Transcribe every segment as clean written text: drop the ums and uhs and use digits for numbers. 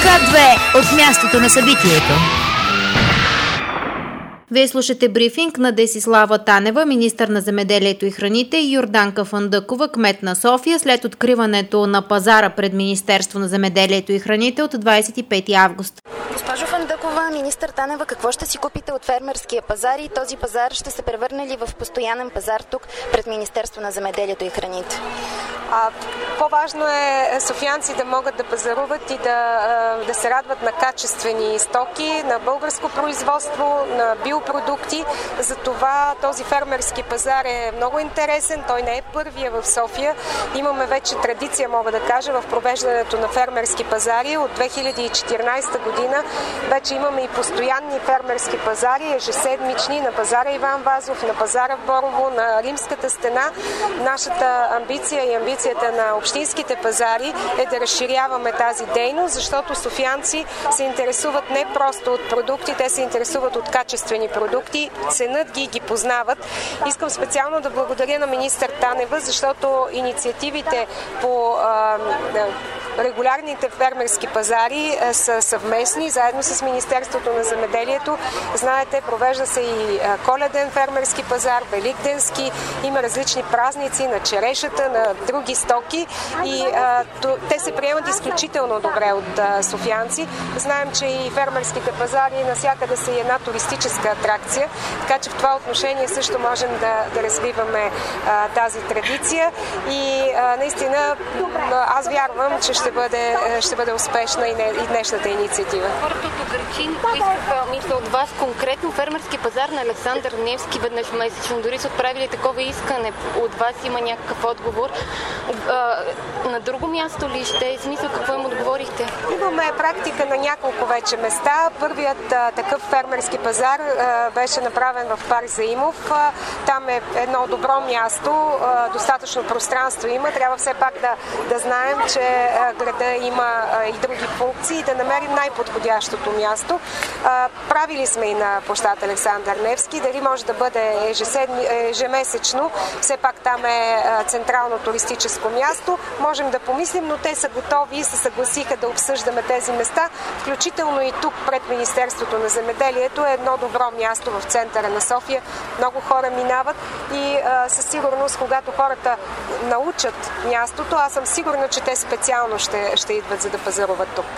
К2 от мястото на събитието. Вие слушате брифинг на Десислава Танева, министър на земеделието и храните, и Йорданка Фандъкова, кмет на София, след откриването на пазара пред Министерство на земеделието и храните от 25 август. Госпожо Фандъкова, министър Танева, какво ще си купите от фермерския пазар и този пазар ще се превърне ли в постоянен пазар тук пред Министерство на земеделието и храните? По-важно е софиянци да могат да пазаруват и да се радват на качествени стоки, на българско производство, на биопродукти. Затова този фермерски пазар е много интересен. Той не е първия в София. Имаме вече традиция, мога да кажа, в провеждането на фермерски пазари. От 2014 година вече имаме и постоянни фермерски пазари, ежеседмични, на пазара Иван Вазов, на пазара в Борово, на Римската стена. Нашата амбиция и амбицията на общинските пазари е да разширяваме тази дейност, защото софиянци се интересуват не просто от продукти, те се интересуват от качествени продукти, ценят ги познават. Искам специално да благодаря на министър Танева, защото инициативите по регулярните фермерски пазари са съвместни, заедно с Министерството на земеделието. Знаете, провежда се и коледен фермерски пазар, великденски, има различни празници на черешата, на други стоки и те се приемат изключително добре от софиянци. Знаем, че и фермерските пазари навсякъде са и една туристическа атракция, така че в това отношение също можем да развиваме тази традиция и наистина аз вярвам, че ще бъде успешна и днешната инициатива. Хората от Угърчин поискаха, мисля, от вас конкретно фермерски пазар на Александър Невски веднъж месечно. Дори са отправили такова искане. От вас има някакъв отговор. На друго място ли ще? Смисъл, какво им отговорихте? Имаме практика на няколко вече места. Първият такъв фермерски пазар беше направен в парк Заимов. Там е едно добро място, достатъчно пространство има. Трябва все пак да знаем, че града има и други функции, да намерим най-подходящото място. Правили сме и на площад Александър Невски. Дали може да бъде ежемесечно, все пак там е централно туристическо място. Можем да помислим, но те са готови и се съгласиха да обсъждаме тези места, включително и тук пред Министерството на земеделието е едно добро място в центъра на София. Много хора минават и със сигурност, когато хората научат мястото, аз съм сигурна, че те специално ще идват, за да пазаруват тук.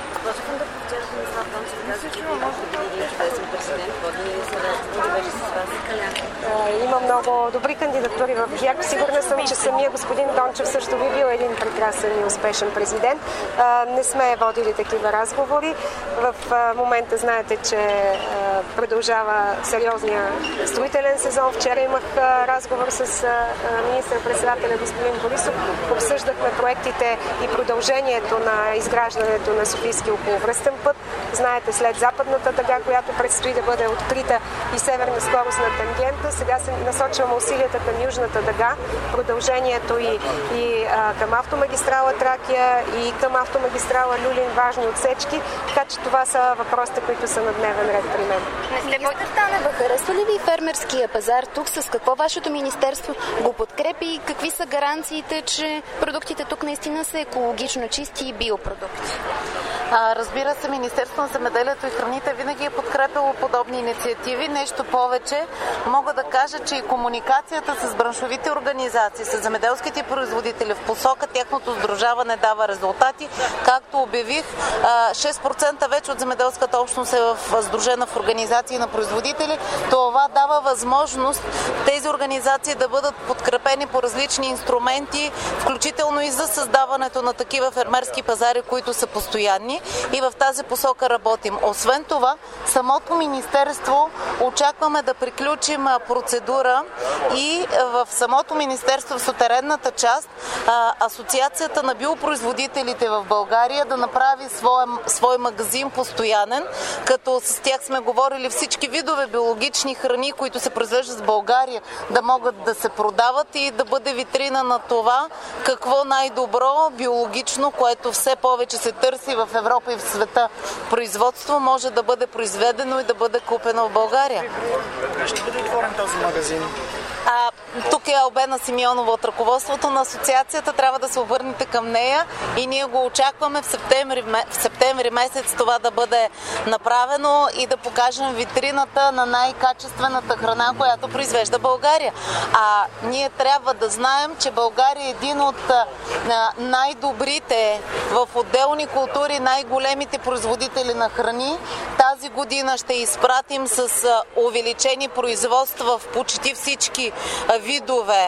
Има много добри кандидатури в ГЕРБ. Сигурна съм, че самия господин Дончев също би бил един прекрасен и успешен президент. Не сме водили такива разговори. В момента знаете, че продължава сериозния строителен сезон. Вчера имах разговор с министър-председателя господин Борисов. Обсъждахме проектите и продължението на изграждането на Софийския околовръстен път. Знаете, след западната дъга, която предстои да бъде открита и северна скоростна тангента, сега се насочваме усилията към южната дъга, продължението и към автомагистрала Тракия и към автомагистрала Люлин, важни отсечки, така че това са въпросите, които са на дневен ред при мен. Министър Танева, харесва ли ви фермерския пазар тук? С какво вашето министерство го подкрепи и какви са гаранциите, че продуктите тук наистина са екологично чисти и биопродукти? Разбира се, Министерството на земеделието и храните винаги е подкрепило подобни инициативи. Нещо повече, мога да кажа, че и комуникацията с браншовите организации, с земеделските производители в посока тяхното сдружаване дава резултати. Както обявих, 6% вече от земеделската общност е сдружена в организации на производители. Това дава възможност тези организации да бъдат подкрепени по различни инструменти, включително и за създаването на такива фермерски пазари, които са постоянни. И в тази посока работим. Освен това, самото министерство очакваме да приключим процедура и в самото министерство, в сутеренната част, Асоциацията на биопроизводителите в България да направи свой магазин постоянен, като с тях сме говорили всички видове биологични храни, които се произвеждат в България, да могат да се продават и да бъде витрина на това какво най-добро биологично, което все повече се търси в Европа и в света производство, може да бъде произведено и да бъде купено в България. Ще бъде отворен този магазин? тук е Албена Симеонова от ръководството на асоциацията, трябва да се обърнете към нея и ние го очакваме в септември месец това да бъде направено и да покажем витрината на най-качествената храна, която произвежда България. А ние трябва да знаем, че България е един от най-добрите в отделни култури, най-големите производители на храни. Тази година ще изпратим с увеличени производства в почти всички видове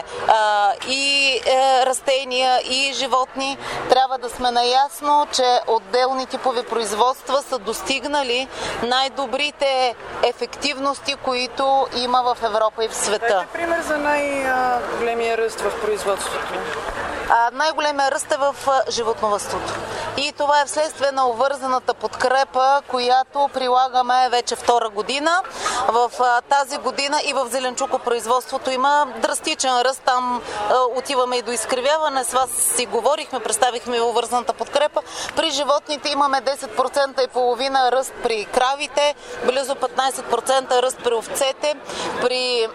и растения, и животни. Трябва да сме наясно, че отделни типове производства са достигнали най-добрите ефективности, които има в Европа и в света. Дайте пример за най-големия ръст в производството. Най-големия ръст е в животновъдството. И това е вследствие на обвързаната подкрепа, която прилагаме вече втора година. В тази година и в зеленчукопроизводството има драстичен ръст. Там отиваме и до изкривяване. С вас си говорихме, представихме и обвързаната подкрепа. При животните имаме 10% и половина ръст при кравите, близо 15% ръст при овцете. При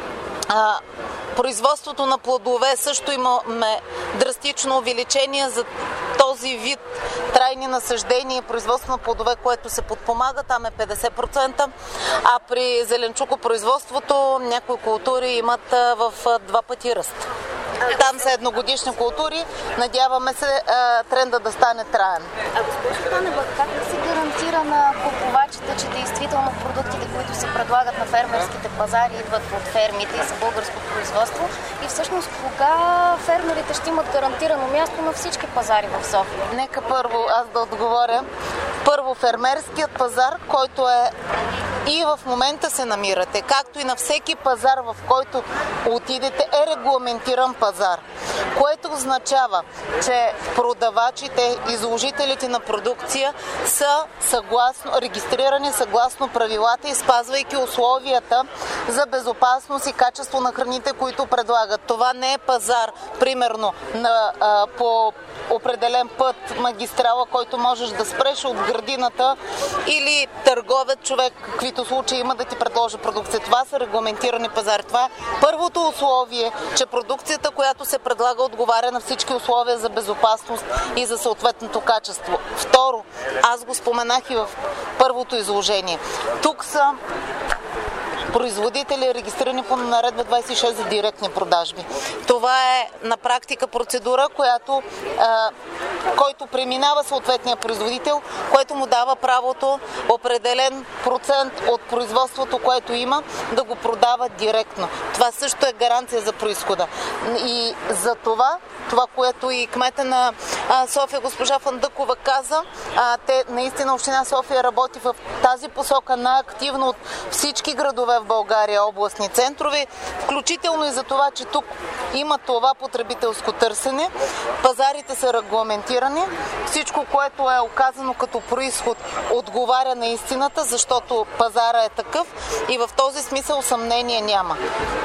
производството на плодове също имаме драстично увеличение за този вид трайни насаждения и производство на плодове, което се подпомага, там е 50%, а при зеленчукопроизводството някои култури имат в 2 пъти ръст. Там са едногодишни култури, надяваме се тренда да стане траен. Госпожо Танева, как да се гарантира на купувачите, че действително продуктите, които се предлагат на фермерските пазари, идват от фермите и са българско производство? И всъщност кога фермерите ще имат гарантирано място на всички пазари в София? Нека първо аз да отговоря. Първо, фермерският пазар, който е и в момента се намирате, както и на всеки пазар, в който отидете, е регламентиран пазар, което означава, че продавачите, изложителите на продукция са регистрирани съгласно правилата и спазвайки условията за безопасност и качество на храните, които предлагат. Това не е пазар, примерно, по определен път, магистрала, който можеш да спреш от градината или търговец, човек, каквито случаи има да ти предложи продукция. Това са регламентирани пазари. Това е първото условие, че продукцията, която се предлага, отговаря на всички условия за безопасност и за съответното качество. Второ, аз го споменах и в първото изложение. Тук са производители, регистрирани по наредба 26 за директни продажби. Това е на практика процедура, който преминава съответния производител, което му дава правото определен процент от производството, което има, да го продава директно. Това също е гаранция за произхода. И за това, което и кмета на София, госпожа Фандъкова, каза, наистина община София работи в тази посока най-активно от всички градове в България, областни центрове, включително и за това, че тук има това потребителско търсене. Пазарите са регламентирани. Всичко, което е оказано като произход, отговаря на истината, защото пазара е такъв и в този смисъл съмнение няма.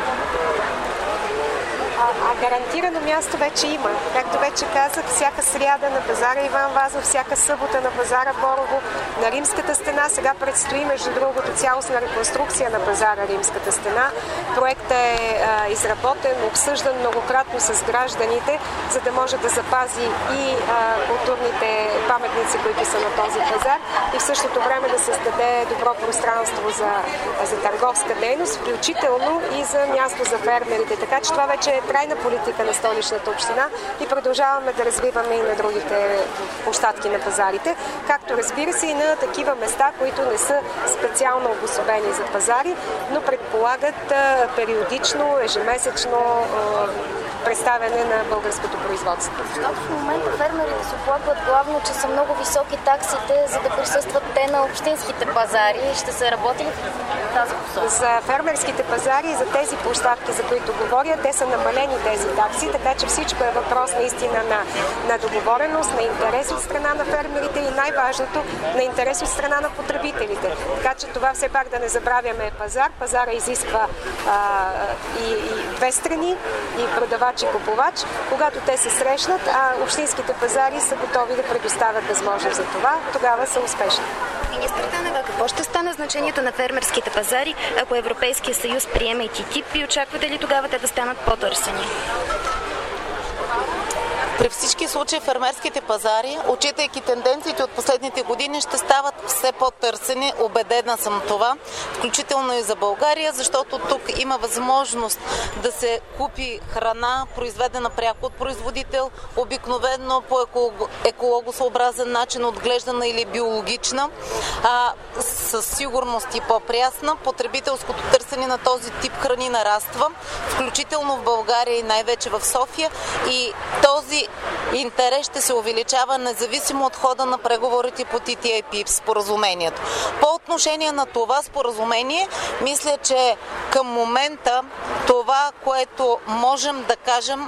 А гарантирано място вече има. Както вече казах, всяка сряда на пазара Иван Вазов, всяка събота на пазара Борово, на Римската стена. Сега предстои, между другото, цялостна реконструкция на пазара Римската стена. Проектът е изработен, обсъждан многократно с гражданите, за да може да запази и културните паметници, които са на този пазар, и в същото време да създаде добро пространство за търговска дейност, включително и за място за фермерите. Така че това вече е трайна политика на Столичната община и продължаваме да развиваме и на другите площадки на пазарите, както разбира се и на такива места, които не са специално обособени за пазари, но предполагат периодично, ежемесечно представяне на българското производство. Защото в момента фермерите се оплакват главно, че са много високи таксите, за да присъстват те на общинските пазари. Ще се работи ли в тази посока? За фермерските пазари и за тези площадки, за които говоря, те са намалени тези такси, така че всичко е въпрос наистина на договореност, на интерес от страна на фермерите и най-важното на интерес от страна на потребителите. Така че това все пак да не забравяме е пазар. Пазара изисква и две страни, и продавач продавач и купувач, когато те се срещнат, а общинските пазари са готови да предоставят възможност за това, тогава са успешни. Министър Танева, какво ще стане значението на фермерските пазари, ако Европейския съюз приеме и ТТИП и очаквате ли тогава те да станат по-търсени? При всички случаи фермерските пазари, отчитайки тенденциите от последните години, ще стават все по-търсени. Убедена съм това, включително и за България, защото тук има възможност да се купи храна, произведена пряко от производител, обикновено по екологосъобразен начин, отглеждана или биологична, със сигурност и по-прясна. Потребителското търсене на този тип храни нараства, включително в България и най-вече в София, и този интерес ще се увеличава независимо от хода на преговорите по TTIP споразумението. По отношение на това споразумение, мисля, че към момента това, което можем да кажем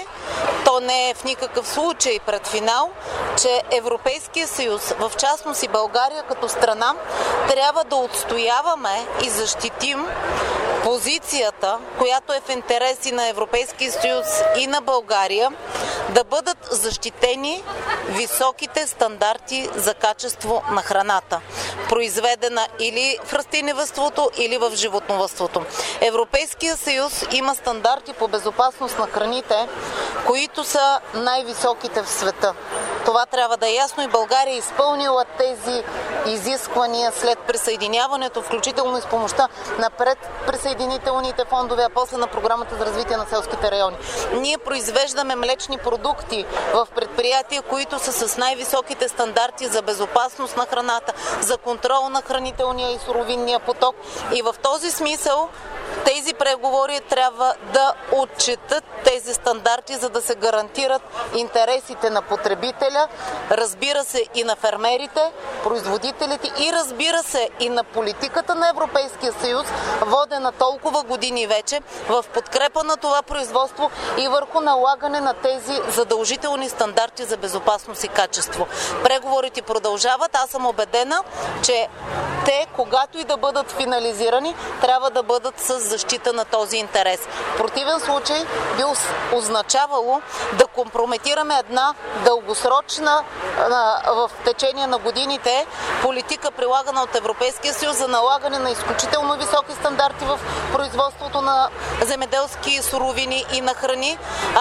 то не е в никакъв случай пред финал, че Европейския съюз, в частност и България като страна, трябва да отстояваме и защитим позицията, която е в интереси на Европейския съюз и на България, да бъдат защитени високите стандарти за качество на храната, произведена или в растениевъдството, или в животновъдството. Европейския съюз има стандарти по безопасност на храните, които са най-високите в света. Това трябва да е ясно и България е изпълнила тези изисквания след присъединяването, включително и с помощта на предприсъединителните фондове, а после на Програмата за развитие на селските райони. Ние произвеждаме млечни продукти в предприятия, които са с най-високите стандарти за безопасност на храната, за контрол на хранителния и суровинния поток. И в този смисъл тези преговори трябва да отчетат тези стандарти, за да се гарантират интересите на потребителя, разбира се и на фермерите, производителите и разбира се и на политиката на Европейския съюз, водена толкова години вече в подкрепа на това производство и върху налагане на тези задължителни стандарти за безопасност и качество. Преговорите продължават. Аз съм убедена, че те, когато и да бъдат финализирани, трябва да бъдат с защита на този интерес. В противен случай би означавало да компрометираме една дългосрочна в течение на годините политика, прилагана от Европейския съюз за налагане на изключително високи стандарти в производството на земеделски суровини и на храни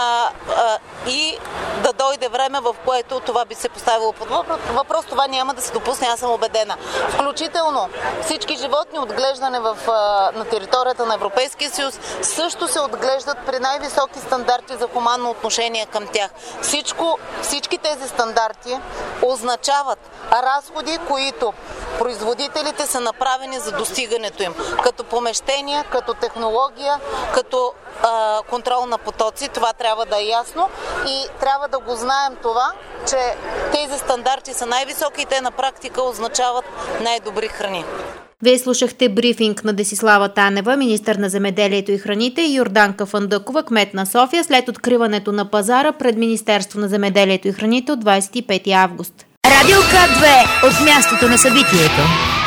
и да дойде време, в което това би се поставило под въпрос. Това няма да се допусне, аз съм убедена. Включително всички животни, отглеждане на територията на Европейския съюз, също се отглеждат при най-високи стандарти за хуманно отношение към тях. Всички тези стандарти означават разходи, които производителите са направени за достигането им. Като помещения, като технология, като контрол на потоци. Това трябва да е ясно и трябва да го знаем това, че тези стандарти са най-високи и те на практика означават най-добри храни. Вие слушахте брифинг на Десислава Танева, министър на земеделието и храните, и Йорданка Фандъкова, кмет на София, след откриването на пазара пред Министерство на земеделието и храните от 25 август. Радио К2 от мястото на събитието.